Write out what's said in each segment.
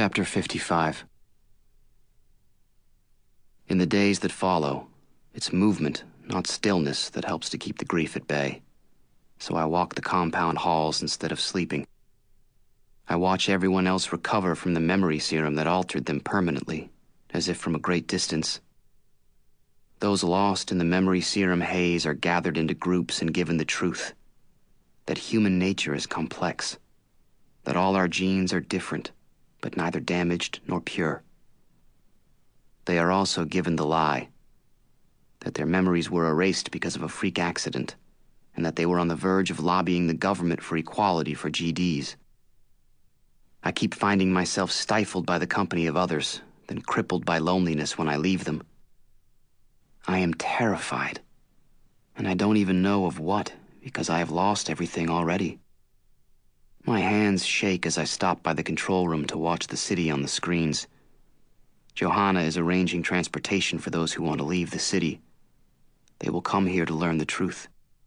Chapter 55. In the days that follow, it's movement, not stillness, that helps to keep the grief at bay. So I walk the compound halls instead of sleeping. I watch everyone else recover from the memory serum that altered them permanently, as if from a great distance. Those lost in the memory serum haze are gathered into groups and given the truth that human nature is complex, that all our genes are different, but neither damaged nor pure. They are also given the lie that their memories were erased because of a freak accident, and that they were on the verge of lobbying the government for equality for GDs. I keep finding myself stifled by the company of others, then crippled by loneliness when I leave them. I am terrified, and I don't even know of what, because I have lost everything already. My hands shake as I stop by the control room to watch the city on the screens. Johanna is arranging transportation for those who want to leave the city. They will come here to learn the truth.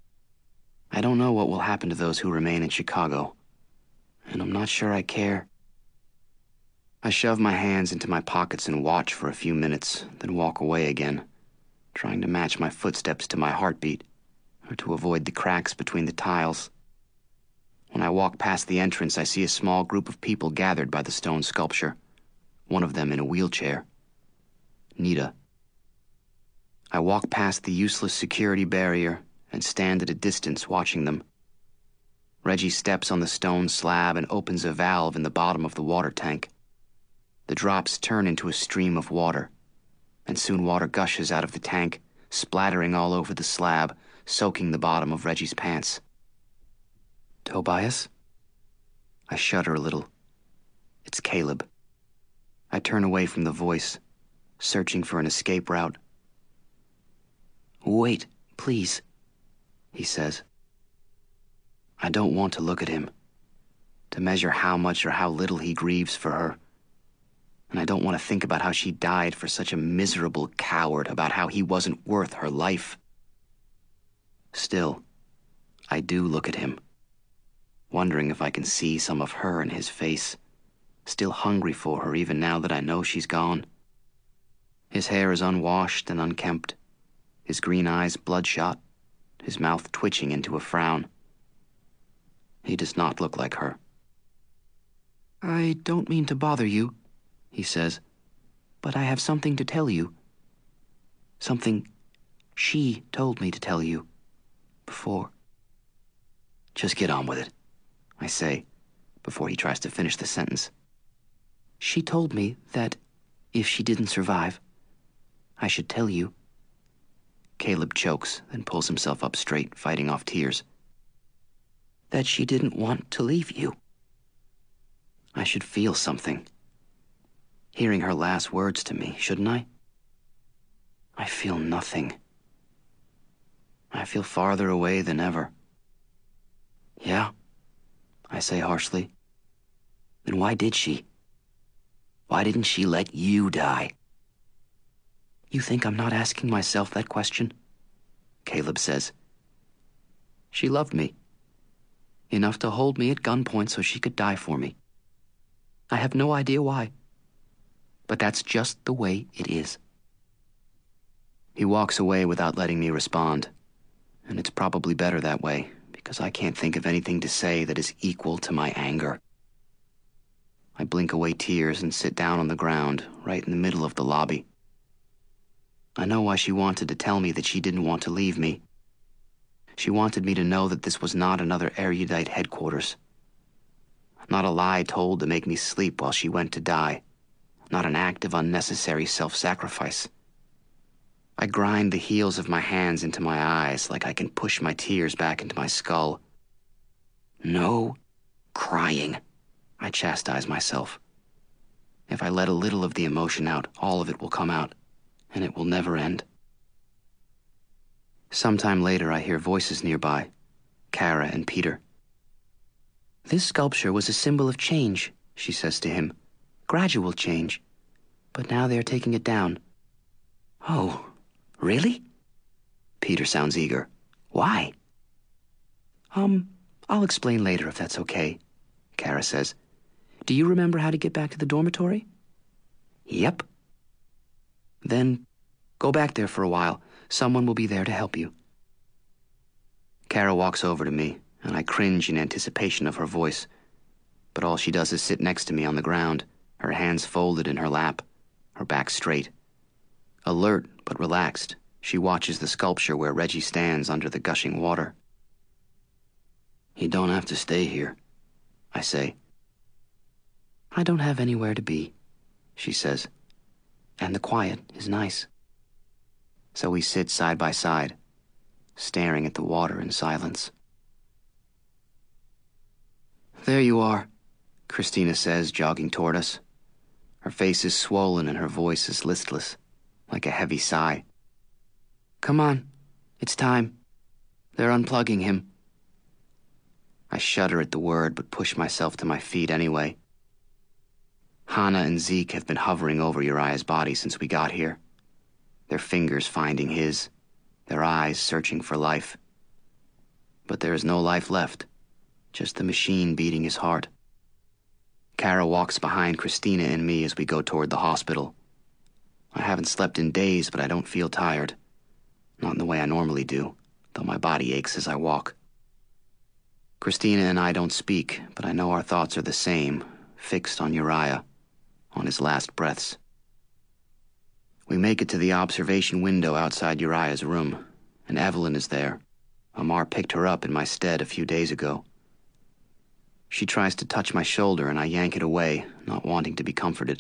I don't know what will happen to those who remain in Chicago, and I'm not sure I care. I shove my hands into my pockets and watch for a few minutes, then walk away again, trying to match my footsteps to my heartbeat, or to avoid the cracks between the tiles. When I walk past the entrance, I see a small group of people gathered by the stone sculpture, one of them in a wheelchair. Nita. I walk past the useless security barrier and stand at a distance watching them. Reggie steps on the stone slab and opens a valve in the bottom of the water tank. The drops turn into a stream of water, and soon water gushes out of the tank, splattering all over the slab, soaking the bottom of Reggie's pants. Tobias? I shudder a little. It's Caleb. I turn away from the voice, searching for an escape route. Wait, please, he says. I don't want to look at him, to measure how much or how little he grieves for her. And I don't want to think about how she died for such a miserable coward, about how he wasn't worth her life. Still, I do look at him, wondering if I can see some of her in his face, still hungry for her even now that I know she's gone. His hair is unwashed and unkempt, his green eyes bloodshot, his mouth twitching into a frown. He does not look like her. I don't mean to bother you, he says, but I have something to tell you. Something she told me to tell you before. Just get on with it, I say, before he tries to finish the sentence. She told me that if she didn't survive, I should tell you. Caleb chokes, then pulls himself up straight, fighting off tears. That she didn't want to leave you. I should feel something. Hearing her last words to me, shouldn't I? I feel nothing. I feel farther away than ever. Yeah, I say harshly. Then why did she? Why didn't she let you die? You think I'm not asking myself that question? Caleb says. She loved me. Enough to hold me at gunpoint so she could die for me. I have no idea why. But that's just the way it is. He walks away without letting me respond. And it's probably better that way, because I can't think of anything to say that is equal to my anger. I blink away tears and sit down on the ground, right in the middle of the lobby. I know why she wanted to tell me that she didn't want to leave me. She wanted me to know that this was not another erudite headquarters. Not a lie told to make me sleep while she went to die. Not an act of unnecessary self-sacrifice. I grind the heels of my hands into my eyes like I can push my tears back into my skull. No crying, I chastise myself. If I let a little of the emotion out, all of it will come out, and it will never end. Sometime later, I hear voices nearby, Kara and Peter. This sculpture was a symbol of change, she says to him. Gradual change. But now they are taking it down. Oh, really? Peter sounds eager. Why? I'll explain later if that's okay, Kara says. Do you remember how to get back to the dormitory? Yep. Then go back there for a while. Someone will be there to help you. Kara walks over to me, and I cringe in anticipation of her voice. But all she does is sit next to me on the ground, her hands folded in her lap, her back straight. Alert but relaxed, she watches the sculpture where Reggie stands under the gushing water. You don't have to stay here, I say. I don't have anywhere to be, she says, and the quiet is nice. So we sit side by side, staring at the water in silence. There you are, Christina says, jogging toward us. Her face is swollen and her voice is listless, like a heavy sigh. Come on, it's time. They're unplugging him. I shudder at the word, but push myself to my feet anyway. Hannah and Zeke have been hovering over Uriah's body since we got here, their fingers finding his, their eyes searching for life. But there is no life left, just the machine beating his heart. Kara walks behind Christina and me as we go toward the hospital. I haven't slept in days, but I don't feel tired. Not in the way I normally do, though my body aches as I walk. Christina and I don't speak, but I know our thoughts are the same, fixed on Uriah, on his last breaths. We make it to the observation window outside Uriah's room, and Evelyn is there. Amar picked her up in my stead a few days ago. She tries to touch my shoulder, and I yank it away, not wanting to be comforted.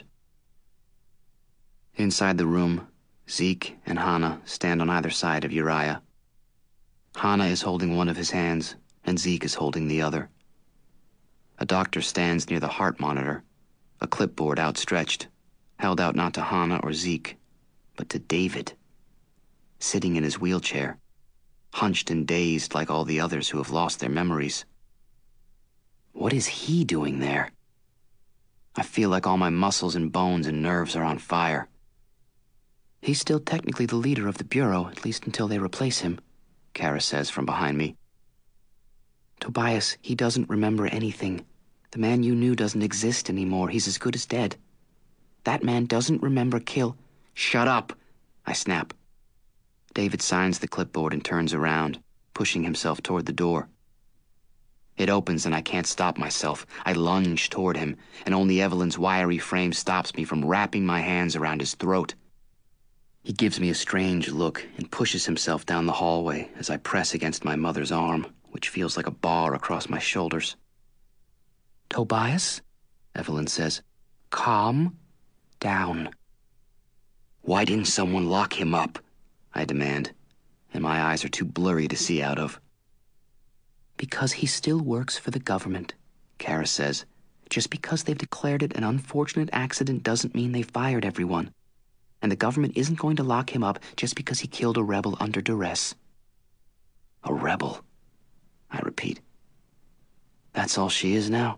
Inside the room, Zeke and Hannah stand on either side of Uriah. Hannah is holding one of his hands, and Zeke is holding the other. A doctor stands near the heart monitor, a clipboard outstretched, held out not to Hannah or Zeke, but to David, sitting in his wheelchair, hunched and dazed like all the others who have lost their memories. What is he doing there? I feel like all my muscles and bones and nerves are on fire. He's still technically the leader of the Bureau, at least until they replace him, Kara says from behind me. Tobias, he doesn't remember anything. The man you knew doesn't exist anymore. He's as good as dead. That man doesn't remember kill. Shut up, I snap. David signs the clipboard and turns around, pushing himself toward the door. It opens and I can't stop myself. I lunge toward him, and only Evelyn's wiry frame stops me from wrapping my hands around his throat. He gives me a strange look and pushes himself down the hallway as I press against my mother's arm, which feels like a bar across my shoulders. Tobias, Evelyn says, calm down. Why didn't someone lock him up? I demand, and my eyes are too blurry to see out of. Because he still works for the government, Kara says. Just because they've declared it an unfortunate accident doesn't mean they fired everyone. And the government isn't going to lock him up just because he killed a rebel under duress. A rebel, I repeat. That's all she is now.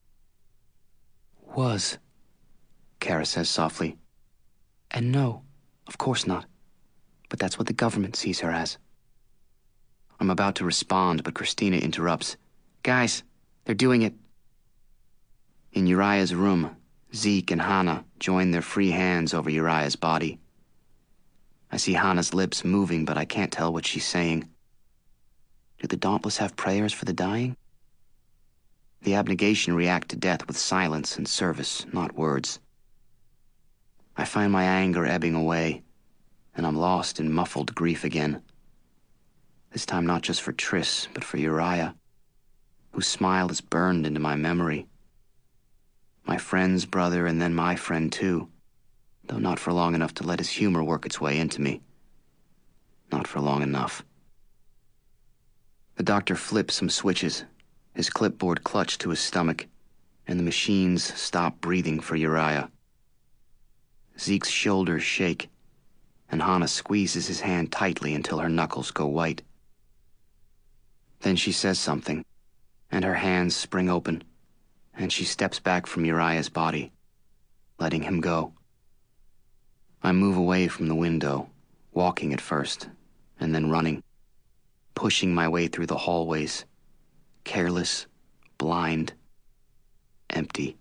Was, Kara says softly. And no, of course not. But that's what the government sees her as. I'm about to respond, but Christina interrupts. Guys, they're doing it. In Uriah's room, Zeke and Hannah join their free hands over Uriah's body. I see Hannah's lips moving, but I can't tell what she's saying. Do the Dauntless have prayers for the dying? The abnegation react to death with silence and service, not words. I find my anger ebbing away, and I'm lost in muffled grief again. This time not just for Triss, but for Uriah, whose smile is burned into my memory. My friend's brother, and then my friend too, though not for long enough to let his humor work its way into me. Not for long enough. The doctor flips some switches, his clipboard clutched to his stomach, and the machines stop breathing for Uriah. Zeke's shoulders shake, and Hannah squeezes his hand tightly until her knuckles go white. Then she says something, and her hands spring open, and she steps back from Uriah's body, letting him go. I move away from the window, walking at first, and then running, pushing my way through the hallways, careless, blind, empty.